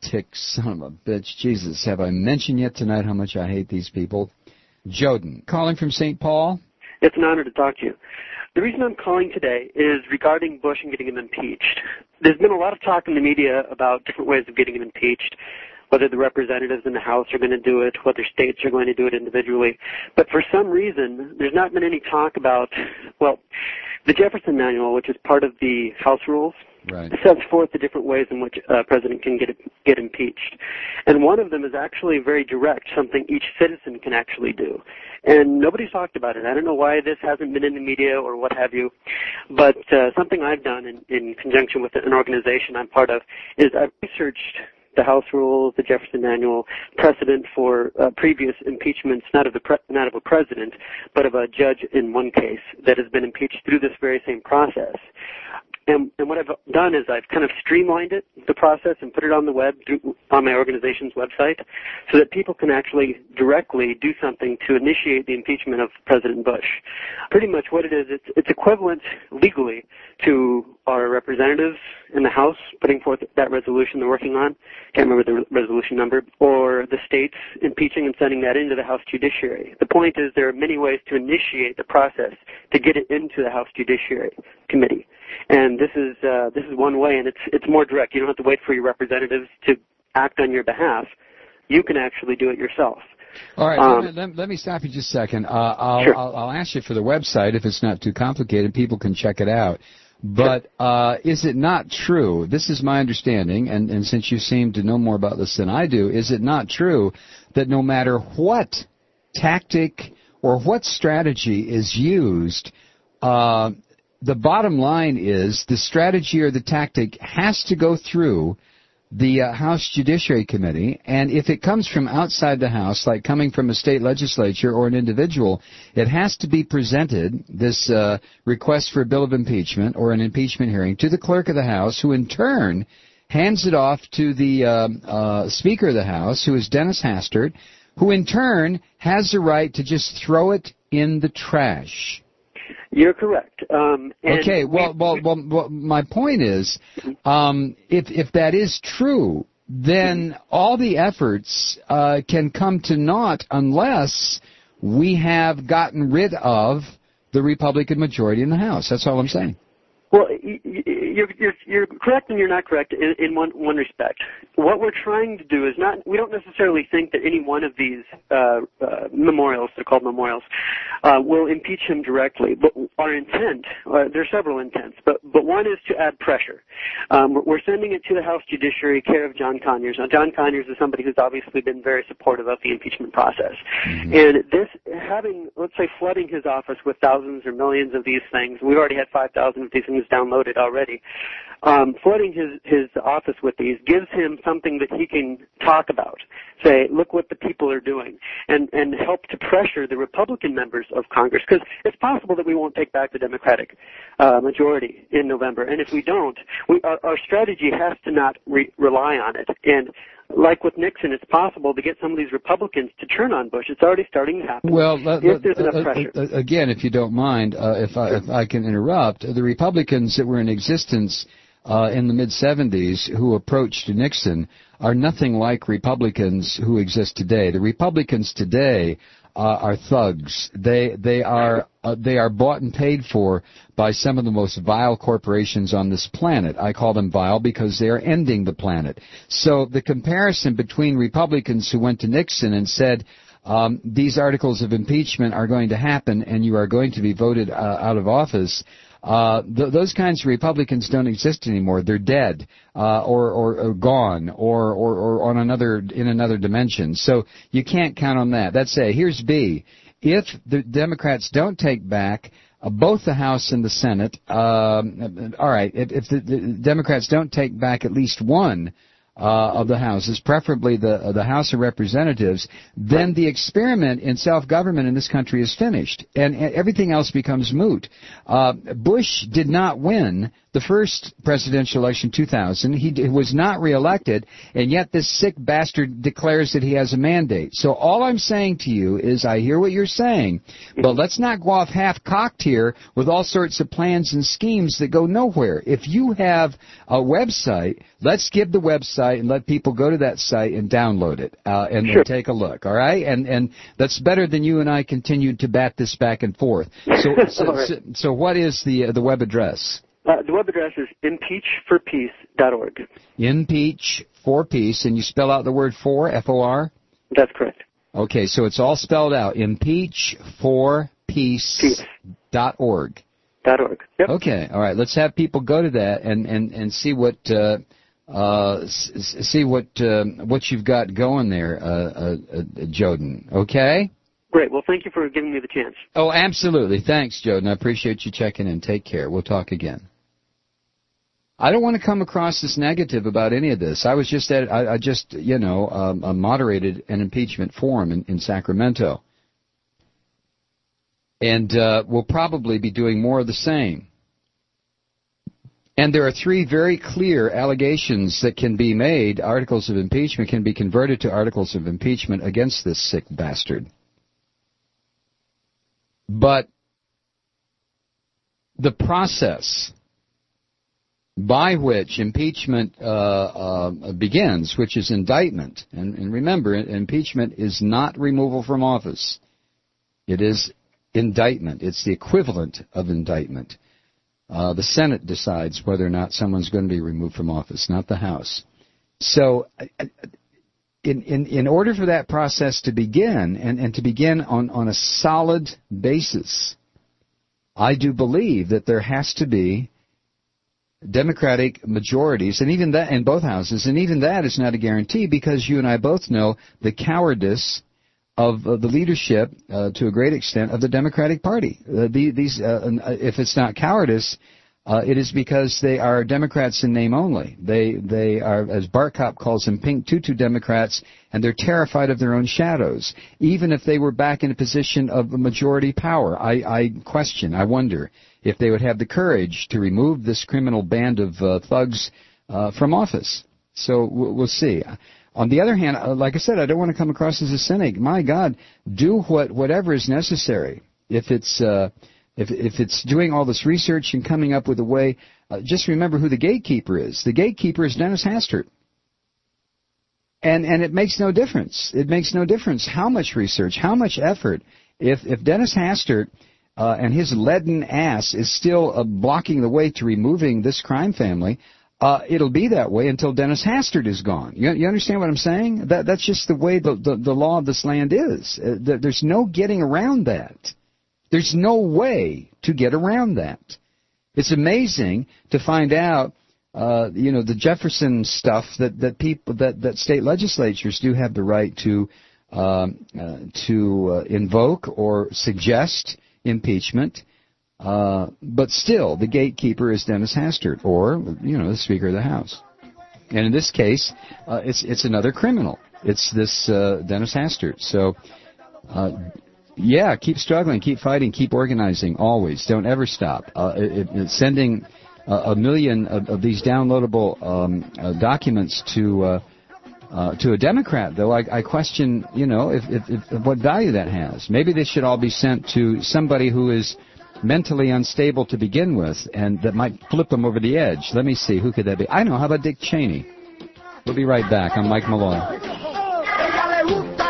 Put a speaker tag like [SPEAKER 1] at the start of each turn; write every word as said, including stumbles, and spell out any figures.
[SPEAKER 1] lunatic son of a bitch. Jesus, have I mentioned yet tonight how much I hate these people? Joden, calling from Saint Paul.
[SPEAKER 2] It's an honor to talk to you. The reason I'm calling today is regarding Bush and getting him impeached. There's been a lot of talk in the media about different ways of getting him impeached, whether the representatives in the House are going to do it, whether states are going to do it individually. But for some reason, there's not been any talk about, well, the Jefferson Manual, which is part of the House rules,
[SPEAKER 1] right,
[SPEAKER 2] sets forth the different ways in which a president can get get impeached. And one of them is actually very direct, something each citizen can actually do. And nobody's talked about it. I don't know why this hasn't been in the media or what have you, but uh, something I've done in, in conjunction with an organization I'm part of is I've researched the House rules, the Jefferson Manual, precedent for uh, previous impeachments, not of the pre- not of a president, but of a judge in one case that has been impeached through this very same process. And, and what I've done is I've kind of streamlined it, the process, and put it on the web, through, on my organization's website, so that people can actually directly do something to initiate the impeachment of President Bush. Pretty much what it is, it's, it's equivalent legally to our representatives in the House putting forth that resolution they're working on, can't remember the re- resolution number, or the states impeaching and sending that into the House Judiciary. The point is there are many ways to initiate the process to get it into the House Judiciary Committee. And this is uh, this is one way, and it's it's more direct. You don't have to wait for your representatives to act on your behalf. You can actually do it yourself.
[SPEAKER 1] All right,
[SPEAKER 2] um,
[SPEAKER 1] let, let, let me stop you just a second. Uh, I'll,
[SPEAKER 2] sure.
[SPEAKER 1] I'll, I'll ask you for the website if it's not too complicated. People can check it out. But uh, is it not true, this is my understanding, and, and since you seem to know more about this than I do, is it not true that no matter what tactic or what strategy is used, uh, the bottom line is the strategy or the tactic has to go through the uh, House Judiciary Committee, and if it comes from outside the House, like coming from a state legislature or an individual, it has to be presented, this uh, request for a bill of impeachment or an impeachment hearing, to the clerk of the House, who in turn hands it off to the uh, uh, Speaker of the House, who is Dennis Hastert, who in turn has the right to just throw it in the trash.
[SPEAKER 2] You're correct. Um, and
[SPEAKER 1] okay, well,
[SPEAKER 2] we,
[SPEAKER 1] well,
[SPEAKER 2] we,
[SPEAKER 1] well, well, my point is, um, if if that is true, then all the efforts uh, can come to naught unless we have gotten rid of the Republican majority in the House. That's all I'm saying.
[SPEAKER 2] Well, you're, you're, you're correct and you're not correct in, in one, one respect. What we're trying to do is not, we don't necessarily think that any one of these uh, uh, memorials, they're called memorials, uh, will impeach him directly. But our intent, uh, there are several intents, but, but one is to add pressure. Um, we're sending it to the House Judiciary, care of John Conyers. Now, John Conyers is somebody who's obviously been very supportive of the impeachment process. Mm-hmm. And this, having, let's say, flooding his office with thousands or millions of these things, we've already had five thousand of these things downloaded already, um, flooding his, his office with these gives him something that he can talk about. Say, look what the people are doing, and, and help to pressure the Republican members of Congress, because it's possible that we won't take back the Democratic uh, majority in November, and if we don't, we, our, our strategy has to not re- rely on it. And like with Nixon, it's possible to get some of these Republicans to turn on Bush. It's already starting to happen.
[SPEAKER 1] Well, let,
[SPEAKER 2] if
[SPEAKER 1] let,
[SPEAKER 2] there's enough
[SPEAKER 1] uh,
[SPEAKER 2] pressure.
[SPEAKER 1] Uh, again, if you don't mind, uh, if, I, if I can interrupt, the Republicans that were in existence uh, in the mid seventies who approached Nixon are nothing like Republicans who exist today. The Republicans today uh, are thugs. They they are uh, they are bought and paid for by some of the most vile corporations on this planet. I call them vile because they are ending the planet. So the comparison between Republicans who went to Nixon and said, um, these articles of impeachment are going to happen and you are going to be voted uh, out of office, Uh, th- those kinds of Republicans don't exist anymore. They're dead, uh, or, or, or gone, or, or, or on another, in another dimension. So you can't count on that. That's A. Here's B. If the Democrats don't take back uh, both the House and the Senate, um, all right, if, if the, the Democrats don't take back at least one Uh, of the houses, preferably the uh, the House of Representatives, then the experiment in self-government in this country is finished, and, and everything else becomes moot. Uh, Bush did not win the first presidential election, two thousand. He d- was not reelected, and yet this sick bastard declares that he has a mandate. So all I'm saying to you is I hear what you're saying, but let's not go off half-cocked here with all sorts of plans and schemes that go nowhere. If you have a website, let's give the website and let people go to that site and download it uh, and,
[SPEAKER 2] Sure.
[SPEAKER 1] and take a look, all right? And and that's better than you and I continue to bat this back and forth. So, so,
[SPEAKER 2] All right.
[SPEAKER 1] so, so what is the uh, the web address?
[SPEAKER 2] Uh, the web address is impeach for peace dot org.
[SPEAKER 1] Impeach for peace, and you spell out the word for, F O R?
[SPEAKER 2] That's correct.
[SPEAKER 1] Okay, so it's all spelled out, impeach for peace dot org.
[SPEAKER 2] Dot org. Yep.
[SPEAKER 1] Okay, all right, let's have people go to that and, and, and see what uh, uh, s- s- see what uh, what you've got going there, uh, uh, uh, Joden, okay?
[SPEAKER 2] Great. Well, thank you for giving me the chance.
[SPEAKER 1] Oh, absolutely. Thanks, Joden. I appreciate you checking in. Take care. We'll talk again. I don't want to come across as negative about any of this. I was just at, I, I just, you know, um, uh, moderated an impeachment forum in, in Sacramento. And uh, we'll probably be doing more of the same. And there are three very clear allegations that can be made. Articles of impeachment can be converted to articles of impeachment against this sick bastard. But the process by which impeachment uh, uh, begins, which is indictment, and, and remember, impeachment is not removal from office. It is indictment. It's the equivalent of indictment. Uh, the Senate decides whether or not someone's going to be removed from office, not the House. So in, in, in order for that process to begin, and, and to begin on, on a solid basis, I do believe that there has to be Democratic majorities, and even that in both houses, and even that is not a guarantee because you and I both know the cowardice of uh, the leadership, uh, to a great extent, of the Democratic Party. Uh, the, these, uh, if it's not cowardice, uh, it is because they are Democrats in name only. They they are, as Bart Kopp calls them, pink tutu Democrats, and they're terrified of their own shadows. Even if they were back in a position of majority power, I, I question, I wonder if they would have the courage to remove this criminal band of uh, thugs uh, from office. So we'll see. On the other hand, like I said, I don't want to come across as a cynic. My God, do what whatever is necessary. If it's uh, if if it's doing all this research and coming up with a way, uh, just remember who the gatekeeper is. The gatekeeper is Dennis Hastert. And and it makes no difference. It makes no difference how much research, how much effort. If if Dennis Hastert Uh, and his leaden ass is still uh, blocking the way to removing this crime family, uh, it'll be that way until Dennis Hastert is gone. You, you understand what I'm saying? That, that's just the way the, the, the law of this land is. Uh, there's no getting around that. There's no way to get around that. It's amazing to find out, uh, you know, the Jefferson stuff that, that people, that, that state legislatures do have the right to, um, uh, to uh, invoke or suggest impeachment, uh, but still, the gatekeeper is Dennis Hastert, or, you know, the Speaker of the House. And in this case, uh, it's it's another criminal. It's this uh, Dennis Hastert. So, uh, yeah, keep struggling, keep fighting, keep organizing, always. Don't ever stop. Uh, it, it, sending uh, a million of, of these downloadable um, uh, documents to uh, Uh, to a Democrat, though, I, I question, you know, if, if, if what value that has. Maybe they should all be sent to somebody who is mentally unstable to begin with, and that might flip them over the edge. Let me see, who could that be? I know, how about Dick Cheney? We'll be right back. I'm Mike Malloy.